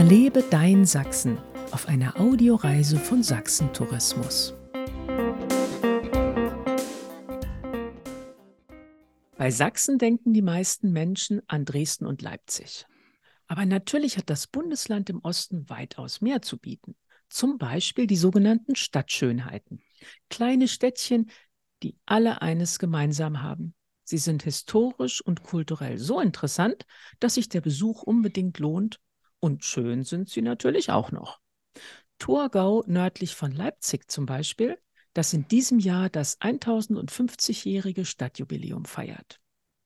Erlebe dein Sachsen auf einer Audioreise von Sachsen Tourismus. Bei Sachsen denken die meisten Menschen an Dresden und Leipzig. Aber natürlich hat das Bundesland im Osten weitaus mehr zu bieten. Zum Beispiel die sogenannten Stadtschönheiten. Kleine Städtchen, die alle eines gemeinsam haben. Sie sind historisch und kulturell so interessant, dass sich der Besuch unbedingt lohnt. Und schön sind sie natürlich auch noch. Torgau nördlich von Leipzig zum Beispiel, das in diesem Jahr das 1050-jährige Stadtjubiläum feiert.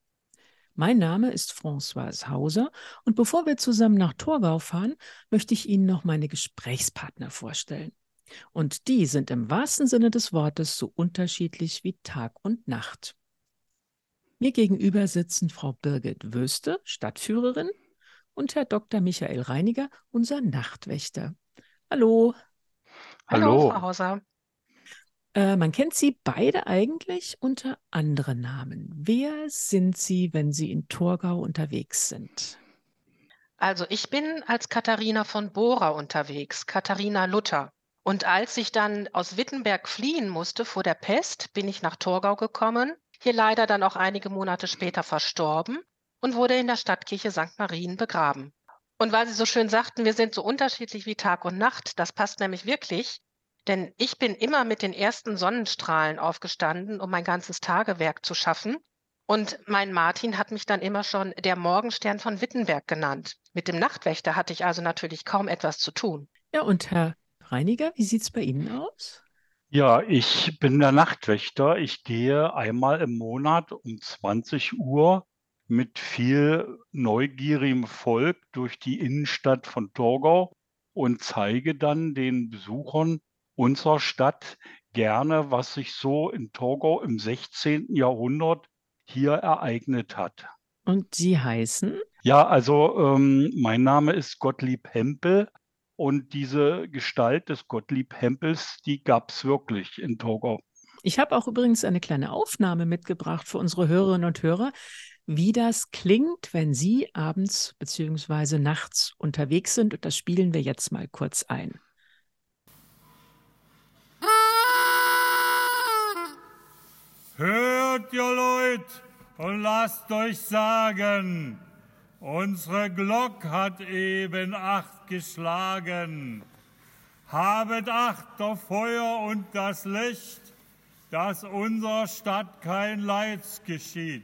Mein Name ist Françoise Hauser und bevor wir zusammen nach Torgau fahren, möchte ich Ihnen noch meine Gesprächspartner vorstellen. Und die sind im wahrsten Sinne des Wortes so unterschiedlich wie Tag und Nacht. Mir gegenüber sitzen Frau Birgit Wöste, Stadtführerin, und Herr Dr. Michael Reiniger, unser Nachtwächter. Hallo. Hallo, Frau Hallo. Hauser. Man kennt Sie beide eigentlich unter anderen Namen. Wer sind Sie, wenn Sie in Torgau unterwegs sind? Also ich bin als Katharina von Bora unterwegs, Katharina Luther. Und als ich dann aus Wittenberg fliehen musste vor der Pest, bin ich nach Torgau gekommen, hier leider dann auch einige Monate später verstorben und wurde in der Stadtkirche St. Marien begraben. Und weil Sie so schön sagten, wir sind so unterschiedlich wie Tag und Nacht, das passt nämlich wirklich, denn ich bin immer mit den ersten Sonnenstrahlen aufgestanden, um mein ganzes Tagewerk zu schaffen. Und mein Martin hat mich dann immer schon der Morgenstern von Wittenberg genannt. Mit dem Nachtwächter hatte ich also natürlich kaum etwas zu tun. Ja, und Herr Reiniger, wie sieht es bei Ihnen aus? Ja, ich bin der Nachtwächter. Ich gehe einmal im Monat um 20 Uhr mit viel neugierigem Volk durch die Innenstadt von Torgau und zeige dann den Besuchern unserer Stadt gerne, was sich so in Torgau im 16. Jahrhundert hier ereignet hat. Und Sie heißen? Ja, also, mein Name ist Gottlieb Hempel und diese Gestalt des Gottlieb Hempels, die gab's wirklich in Torgau. Ich habe auch übrigens eine kleine Aufnahme mitgebracht für unsere Hörerinnen und Hörer, wie das klingt, wenn Sie abends bzw. nachts unterwegs sind. Und das spielen wir jetzt mal kurz ein. Hört ihr Leut und lasst euch sagen, unsere Glock hat eben 8 geschlagen. Habet Acht auf Feuer und das Licht, dass unserer Stadt kein Leids geschieht.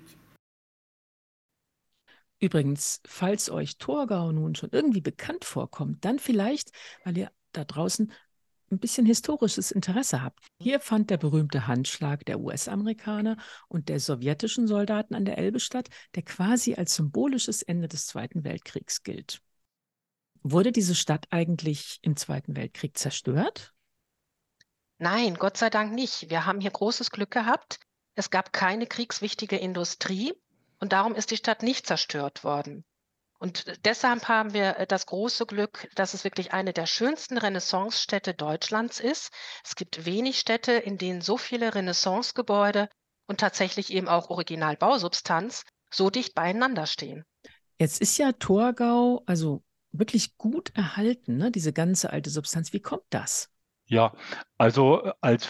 Übrigens, falls euch Torgau nun schon irgendwie bekannt vorkommt, dann vielleicht, weil ihr da draußen ein bisschen historisches Interesse habt. Hier fand der berühmte Handschlag der US-Amerikaner und der sowjetischen Soldaten an der Elbe statt, der quasi als symbolisches Ende des Zweiten Weltkriegs gilt. Wurde diese Stadt eigentlich im Zweiten Weltkrieg zerstört? Nein, Gott sei Dank nicht. Wir haben hier großes Glück gehabt. Es gab keine kriegswichtige Industrie und darum ist die Stadt nicht zerstört worden. Und deshalb haben wir das große Glück, dass es wirklich eine der schönsten Renaissancestädte Deutschlands ist. Es gibt wenig Städte, in denen so viele Renaissancegebäude und tatsächlich eben auch Originalbausubstanz so dicht beieinander stehen. Jetzt ist ja Torgau also wirklich gut erhalten, ne? Diese ganze alte Substanz. Wie kommt das? Ja, also, als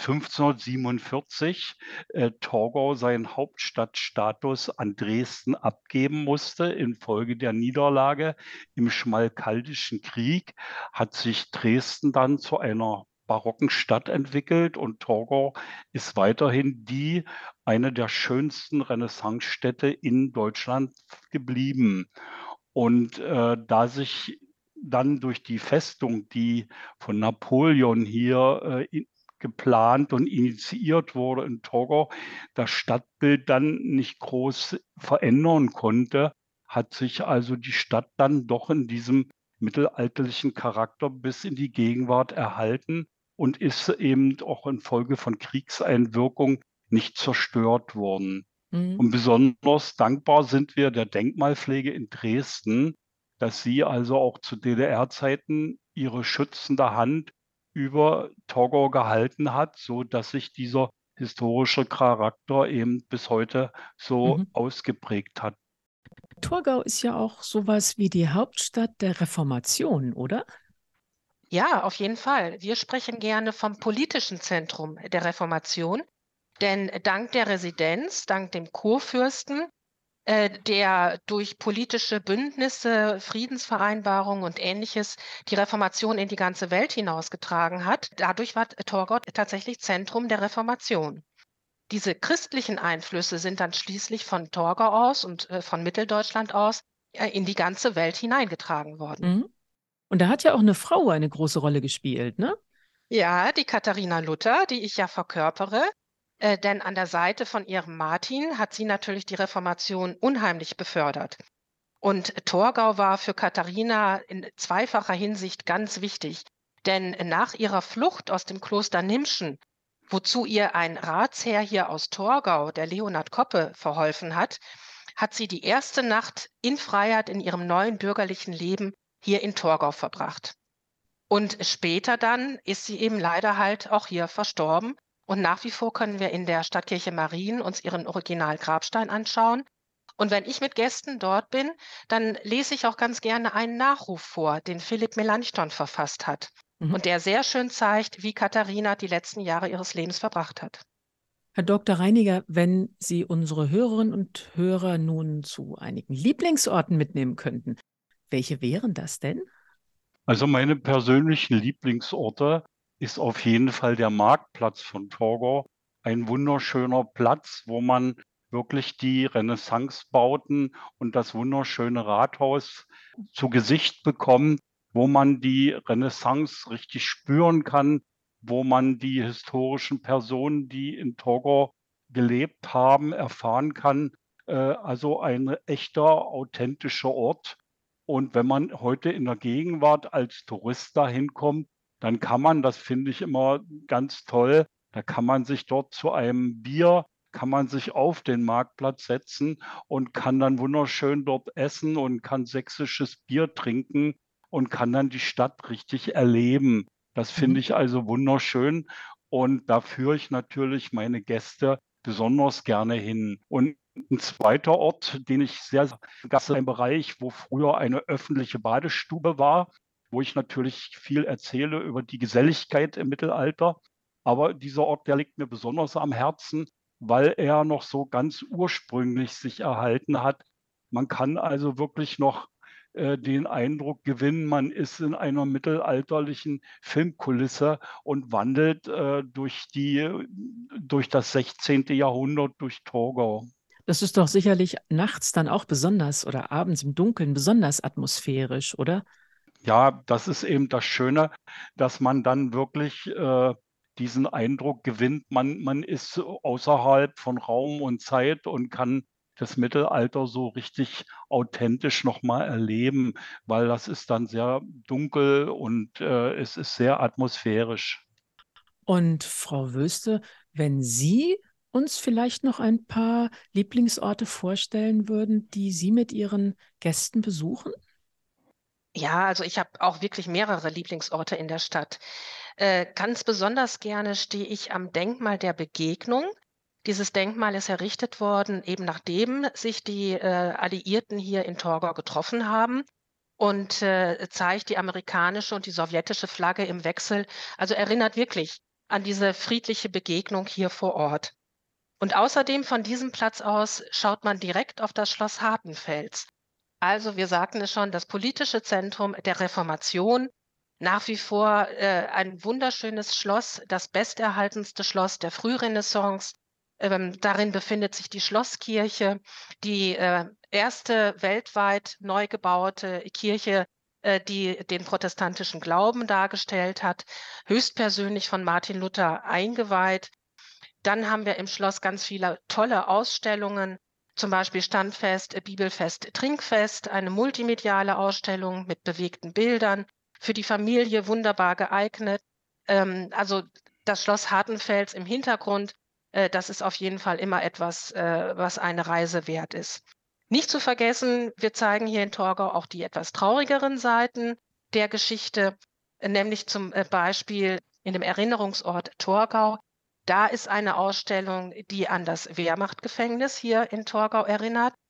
1547, Torgau seinen Hauptstadtstatus an Dresden abgeben musste infolge der Niederlage im Schmalkaldischen Krieg, hat sich Dresden dann zu einer barocken Stadt entwickelt und Torgau ist weiterhin eine der schönsten Renaissancestädte in Deutschland geblieben. Und, da sich dann durch die Festung, die von Napoleon hier, geplant und initiiert wurde in Torgau, das Stadtbild dann nicht groß verändern konnte, hat sich also die Stadt dann doch in diesem mittelalterlichen Charakter bis in die Gegenwart erhalten und ist eben auch infolge von Kriegseinwirkung nicht zerstört worden. Mhm. Und besonders dankbar sind wir der Denkmalpflege in Dresden, dass sie also auch zu DDR-Zeiten ihre schützende Hand über Torgau gehalten hat, so dass sich dieser historische Charakter eben bis heute so Mhm. ausgeprägt hat. Torgau ist ja auch sowas wie die Hauptstadt der Reformation, oder? Ja, auf jeden Fall. Wir sprechen gerne vom politischen Zentrum der Reformation, denn dank der Residenz, dank dem Kurfürsten, der durch politische Bündnisse, Friedensvereinbarungen und Ähnliches die Reformation in die ganze Welt hinausgetragen hat. Dadurch war Torgau tatsächlich Zentrum der Reformation. Diese christlichen Einflüsse sind dann schließlich von Torgau aus und von Mitteldeutschland aus in die ganze Welt hineingetragen worden. Mhm. Und da hat ja auch eine Frau eine große Rolle gespielt, ne? Ja, die Katharina Luther, die ich ja verkörpere, denn an der Seite von ihrem Martin hat sie natürlich die Reformation unheimlich befördert. Und Torgau war für Katharina in zweifacher Hinsicht ganz wichtig, denn nach ihrer Flucht aus dem Kloster Nimschen, wozu ihr ein Ratsherr hier aus Torgau, der Leonhard Koppe, verholfen hat, hat sie die erste Nacht in Freiheit in ihrem neuen bürgerlichen Leben hier in Torgau verbracht. Und später dann ist sie eben leider halt auch hier verstorben. Und nach wie vor können wir in der Stadtkirche Marien uns ihren Originalgrabstein anschauen. Und wenn ich mit Gästen dort bin, dann lese ich auch ganz gerne einen Nachruf vor, den Philipp Melanchthon verfasst hat Mhm. und der sehr schön zeigt, wie Katharina die letzten Jahre ihres Lebens verbracht hat. Herr Dr. Reiniger, wenn Sie unsere Hörerinnen und Hörer nun zu einigen Lieblingsorten mitnehmen könnten, welche wären das denn? Also meine persönlichen Lieblingsorte ist auf jeden Fall der Marktplatz von Torgau. Ein wunderschöner Platz, wo man wirklich die Renaissancebauten und das wunderschöne Rathaus zu Gesicht bekommt, wo man die Renaissance richtig spüren kann, wo man die historischen Personen, die in Torgau gelebt haben, erfahren kann. Also ein echter, authentischer Ort. Und wenn man heute in der Gegenwart als Tourist dahin kommt, dann kann man, das finde ich immer ganz toll, da kann man sich dort zu einem Bier, kann man sich auf den Marktplatz setzen und kann dann wunderschön dort essen und kann sächsisches Bier trinken und kann dann die Stadt richtig erleben. Das finde Mhm. ich also wunderschön und da führe ich natürlich meine Gäste besonders gerne hin. Und ein zweiter Ort, den ich sehr das ist ein Bereich, wo früher eine öffentliche Badestube war, wo ich natürlich viel erzähle über die Geselligkeit im Mittelalter. Aber dieser Ort, der liegt mir besonders am Herzen, weil er noch so ganz ursprünglich sich erhalten hat. Man kann also wirklich noch den Eindruck gewinnen, man ist in einer mittelalterlichen Filmkulisse und wandelt durch das 16. Jahrhundert durch Torgau. Das ist doch sicherlich nachts dann auch besonders oder abends im Dunkeln besonders atmosphärisch, oder? Ja, das ist eben das Schöne, dass man dann wirklich diesen Eindruck gewinnt, man ist so außerhalb von Raum und Zeit und kann das Mittelalter so richtig authentisch noch mal erleben, weil das ist dann sehr dunkel und es ist sehr atmosphärisch. Und Frau Wöste, wenn Sie uns vielleicht noch ein paar Lieblingsorte vorstellen würden, die Sie mit Ihren Gästen besuchen? Ja, also ich habe auch wirklich mehrere Lieblingsorte in der Stadt. Ganz besonders gerne stehe ich am Denkmal der Begegnung. Dieses Denkmal ist errichtet worden, eben nachdem sich die Alliierten hier in Torgau getroffen haben und zeigt die amerikanische und die sowjetische Flagge im Wechsel. Also erinnert wirklich an diese friedliche Begegnung hier vor Ort. Und außerdem von diesem Platz aus schaut man direkt auf das Schloss Hartenfels. Also wir sagten es schon, das politische Zentrum der Reformation, nach wie vor ein wunderschönes Schloss, das besterhaltenste Schloss der Frührenaissance. Darin befindet sich die Schlosskirche, die erste weltweit neu gebaute Kirche, die den protestantischen Glauben dargestellt hat, höchstpersönlich von Martin Luther eingeweiht. Dann haben wir im Schloss ganz viele tolle Ausstellungen, zum Beispiel Standfest, Bibelfest, Trinkfest, eine multimediale Ausstellung mit bewegten Bildern, für die Familie wunderbar geeignet. Also das Schloss Hartenfels im Hintergrund, das ist auf jeden Fall immer etwas, was eine Reise wert ist. Nicht zu vergessen, wir zeigen hier in Torgau auch die etwas traurigeren Seiten der Geschichte, nämlich zum Beispiel in dem Erinnerungsort Torgau. Da ist eine Ausstellung, die an das Wehrmachtgefängnis hier in Torgau erinnert.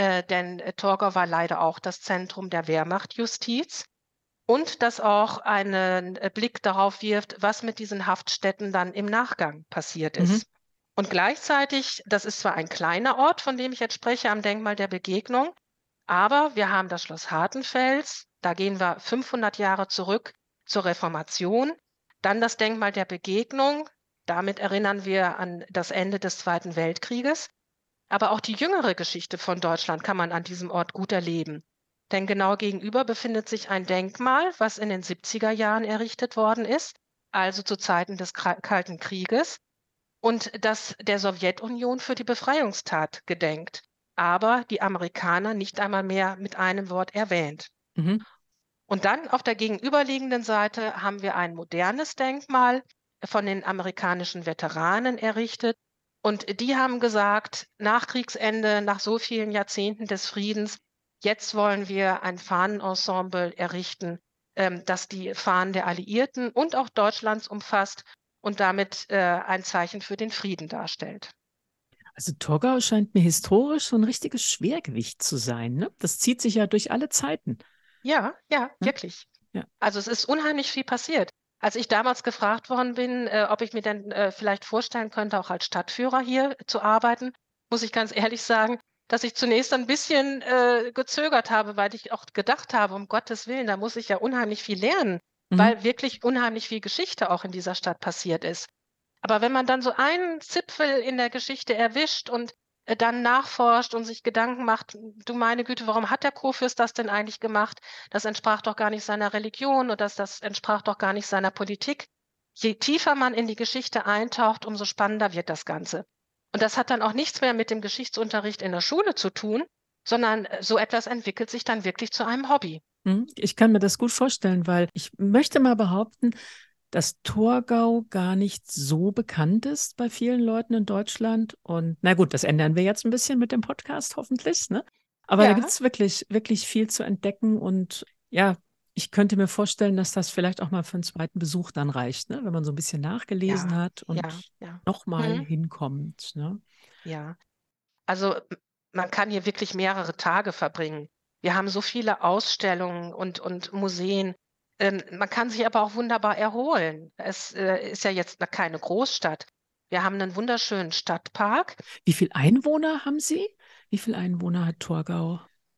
denn Torgau war leider auch das Zentrum der Wehrmachtjustiz. Und das auch einen Blick darauf wirft, was mit diesen Haftstätten dann im Nachgang passiert Mhm. ist. Und gleichzeitig, das ist zwar ein kleiner Ort, von dem ich jetzt spreche, am Denkmal der Begegnung, aber wir haben das Schloss Hartenfels, da gehen wir 500 Jahre zurück zur Reformation, dann das Denkmal der Begegnung, damit erinnern wir an das Ende des Zweiten Weltkrieges, aber auch die jüngere Geschichte von Deutschland kann man an diesem Ort gut erleben. Denn genau gegenüber befindet sich ein Denkmal, was in den 70er Jahren errichtet worden ist, also zu Zeiten des Kalten Krieges, und das der Sowjetunion für die Befreiungstat gedenkt, aber die Amerikaner nicht einmal mehr mit einem Wort erwähnt. Mhm. Und dann auf der gegenüberliegenden Seite haben wir ein modernes Denkmal von den amerikanischen Veteranen errichtet. Und die haben gesagt, nach Kriegsende, nach so vielen Jahrzehnten des Friedens, jetzt wollen wir ein Fahnenensemble errichten, das die Fahnen der Alliierten und auch Deutschlands umfasst und damit ein Zeichen für den Frieden darstellt. Also Torgau scheint mir historisch so ein richtiges Schwergewicht zu sein, ne? Das zieht sich ja durch alle Zeiten, Ja, ja, ne? wirklich. Ja. Also es ist unheimlich viel passiert. Als ich damals gefragt worden bin, ob ich mir denn vielleicht vorstellen könnte, auch als Stadtführer hier zu arbeiten, muss ich ganz ehrlich sagen, dass ich zunächst ein bisschen gezögert habe, weil ich auch gedacht habe, um Gottes Willen, da muss ich ja unheimlich viel lernen, Mhm. weil wirklich unheimlich viel Geschichte auch in dieser Stadt passiert ist. Aber wenn man dann so einen Zipfel in der Geschichte erwischt und dann nachforscht und sich Gedanken macht, du meine Güte, warum hat der Kurfürst das denn eigentlich gemacht? Das entsprach doch gar nicht seiner Religion oder das entsprach doch gar nicht seiner Politik. Je tiefer man in die Geschichte eintaucht, umso spannender wird das Ganze. Und das hat dann auch nichts mehr mit dem Geschichtsunterricht in der Schule zu tun, sondern so etwas entwickelt sich dann wirklich zu einem Hobby. Mhm. Ich kann mir das gut vorstellen, weil ich möchte mal behaupten, dass Torgau gar nicht so bekannt ist bei vielen Leuten in Deutschland. Und na gut, das ändern wir jetzt ein bisschen mit dem Podcast, hoffentlich, ne? Aber da gibt Ja, es wirklich, wirklich viel zu entdecken. Und ja, ich könnte mir vorstellen, dass das vielleicht auch mal für einen zweiten Besuch dann reicht, ne? Wenn man so ein bisschen nachgelesen ja, hat ja, und ja. nochmal Mhm. hinkommt, ne? Ja. Also, man kann hier wirklich mehrere Tage verbringen. Wir haben so viele Ausstellungen und Museen. Man kann sich aber auch wunderbar erholen. Es, ist ja jetzt keine Großstadt. Wir haben einen wunderschönen Stadtpark, Wie viel Einwohner haben Sie? Wie viel Einwohner hat Torgau?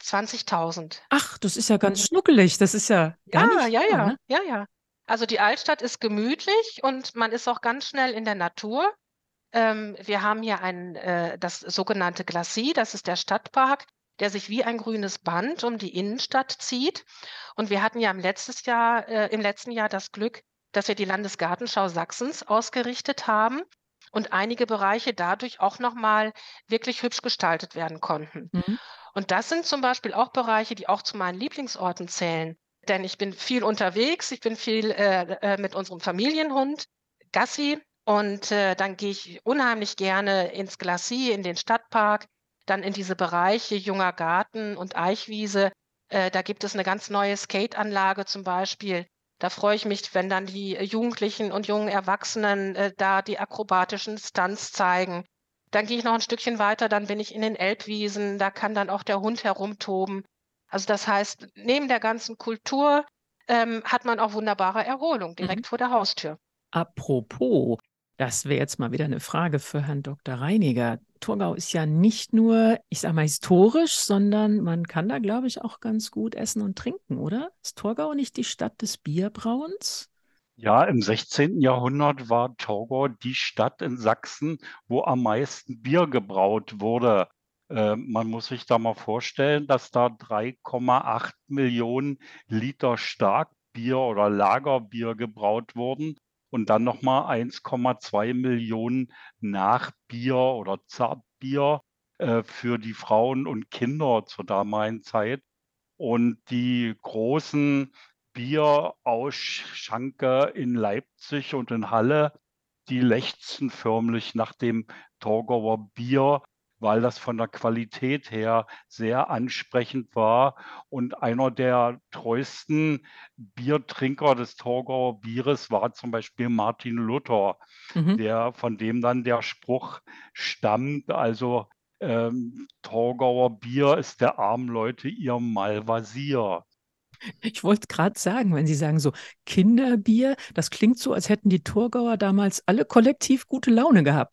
20.000. Ach, das ist ja ganz Mhm. schnuckelig. Das ist ja gar Ja, nicht ja, viel, ja, ne? ja, ja. Also, die Altstadt ist gemütlich und man ist auch ganz schnell in der Natur. Wir haben hier das sogenannte Glacis, das ist der Stadtpark, der sich wie ein grünes Band um die Innenstadt zieht. Und wir hatten ja im letzten Jahr das Glück, dass wir die Landesgartenschau Sachsens ausgerichtet haben und einige Bereiche dadurch auch noch mal wirklich hübsch gestaltet werden konnten. Mhm. Und das sind zum Beispiel auch Bereiche, die auch zu meinen Lieblingsorten zählen. Denn ich bin viel unterwegs, ich bin viel mit unserem Familienhund Gassi und dann gehe ich unheimlich gerne ins Glacis, in den Stadtpark, dann in diese Bereiche Junger Garten und Eichwiese. Da gibt es eine ganz neue Skateanlage zum Beispiel. Da freue ich mich, wenn dann die Jugendlichen und jungen Erwachsenen da die akrobatischen Stunts zeigen. Dann gehe ich noch ein Stückchen weiter, dann bin ich in den Elbwiesen, da kann dann auch der Hund herumtoben. Also, das heißt, neben der ganzen Kultur, hat man auch wunderbare Erholung Mhm. direkt vor der Haustür. Apropos, das wäre jetzt mal wieder eine Frage für Herrn Dr. Reiniger. Torgau ist ja nicht nur, ich sage mal, historisch, sondern man kann da, glaube ich, auch ganz gut essen und trinken, oder? Ist Torgau nicht die Stadt des Bierbrauens? Ja, im 16. Jahrhundert war Torgau die Stadt in Sachsen, wo am meisten Bier gebraut wurde. Man muss sich da mal vorstellen, dass da 3,8 Millionen Liter Starkbier oder Lagerbier gebraut wurden und dann nochmal 1,2 Millionen Nachbier oder Zartbier für die Frauen und Kinder zur damaligen Zeit. Und die großen Bierausschanker in Leipzig und in Halle, die lechzten förmlich nach dem Torgauer Bier, weil das von der Qualität her sehr ansprechend war. Und einer der treuesten Biertrinker des Torgauer Bieres war zum Beispiel Martin Luther, Mhm. von dem dann der Spruch stammt, also Torgauer Bier ist der armen Leute ihr Malvasier. Ich wollte gerade sagen, wenn Sie sagen so Kinderbier, das klingt so, als hätten die Thurgauer damals alle kollektiv gute Laune gehabt.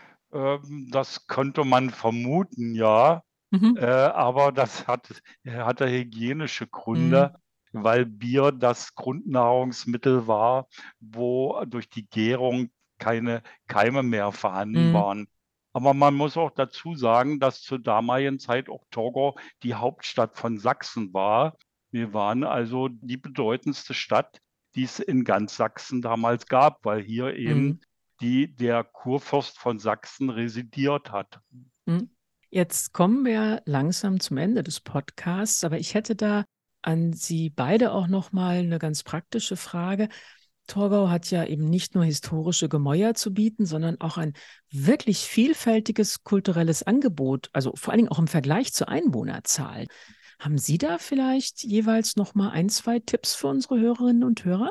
Das könnte man vermuten, ja. Mhm. Aber das hatte hygienische Mhm. Gründe, weil Bier das Grundnahrungsmittel war, wo durch die Gärung keine Keime mehr vorhanden Mhm. waren. Aber man muss auch dazu sagen, dass zur damaligen Zeit auch Torgau die Hauptstadt von Sachsen war. Wir waren also die bedeutendste Stadt, die es in ganz Sachsen damals gab, weil hier eben Mhm. der Kurfürst von Sachsen residiert hat. Mhm. Jetzt kommen wir langsam zum Ende des Podcasts, aber ich hätte da an Sie beide auch noch mal eine ganz praktische Frage. Torgau hat ja eben nicht nur historische Gemäuer zu bieten, sondern auch ein wirklich vielfältiges kulturelles Angebot, also vor allen Dingen auch im Vergleich zur Einwohnerzahl. Haben Sie da vielleicht jeweils noch mal ein, zwei Tipps für unsere Hörerinnen und Hörer?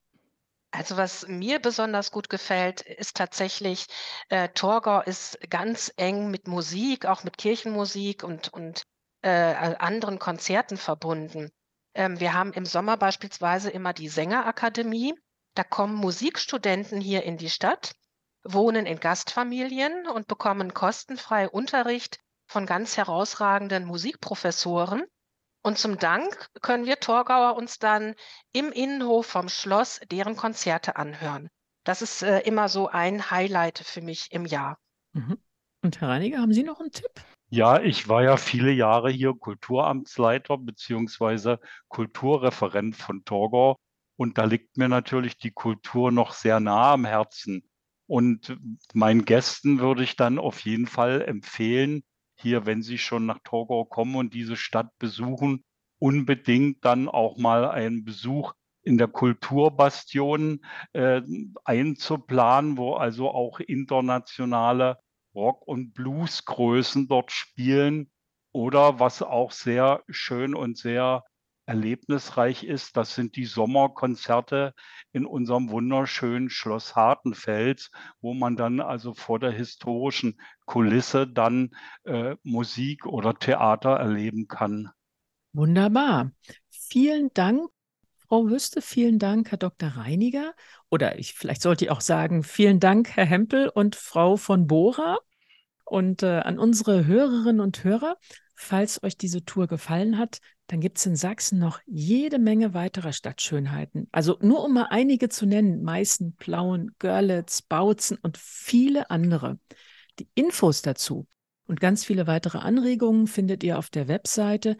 Also was mir besonders gut gefällt, ist tatsächlich, Torgau ist ganz eng mit Musik, auch mit Kirchenmusik und anderen Konzerten verbunden. Wir haben im Sommer beispielsweise immer die Sängerakademie. Da kommen Musikstudenten hier in die Stadt, wohnen in Gastfamilien und bekommen kostenfrei Unterricht von ganz herausragenden Musikprofessoren. Und zum Dank können wir Torgauer uns dann im Innenhof vom Schloss deren Konzerte anhören. Das ist, immer so ein Highlight für mich im Jahr. Mhm. Und Herr Reiniger, haben Sie noch einen Tipp? Ja, ich war ja viele Jahre hier Kulturamtsleiter beziehungsweise Kulturreferent von Torgau und da liegt mir natürlich die Kultur noch sehr nah am Herzen. Und meinen Gästen würde ich dann auf jeden Fall empfehlen, hier, wenn sie schon nach Torgau kommen und diese Stadt besuchen, unbedingt dann auch mal einen Besuch in der Kulturbastion äh, einzuplanen, wo also auch internationale Rock- und Bluesgrößen dort spielen. Oder was auch sehr schön und sehr erlebnisreich ist, das sind die Sommerkonzerte in unserem wunderschönen Schloss Hartenfels, wo man dann also vor der historischen Kulisse dann Musik oder Theater erleben kann. Wunderbar. Vielen Dank, Frau Wüste, vielen Dank, Herr Dr. Reiniger. Oder vielleicht sollte ich auch sagen, vielen Dank, Herr Hempel und Frau von Bora. Und an unsere Hörerinnen und Hörer, falls euch diese Tour gefallen hat, dann gibt es in Sachsen noch jede Menge weiterer Stadtschönheiten. Also nur um mal einige zu nennen, Meißen, Plauen, Görlitz, Bautzen und viele andere. Die Infos dazu und ganz viele weitere Anregungen findet ihr auf der Webseite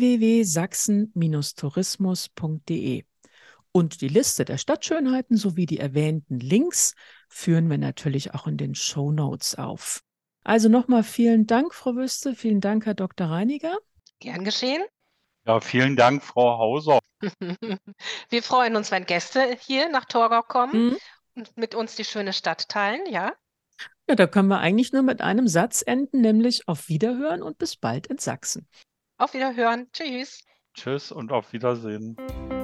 www.sachsen-tourismus.de. Und die Liste der Stadtschönheiten sowie die erwähnten Links führen wir natürlich auch in den Shownotes auf. Also nochmal vielen Dank, Frau Wüste, vielen Dank, Herr Dr. Reiniger. Gern geschehen. Ja, vielen Dank, Frau Hauser. Wir freuen uns, wenn Gäste hier nach Torgau kommen Mhm. und mit uns die schöne Stadt teilen, ja? Ja, da können wir eigentlich nur mit einem Satz enden, nämlich auf Wiederhören und bis bald in Sachsen. Auf Wiederhören. Tschüss. Tschüss und auf Wiedersehen.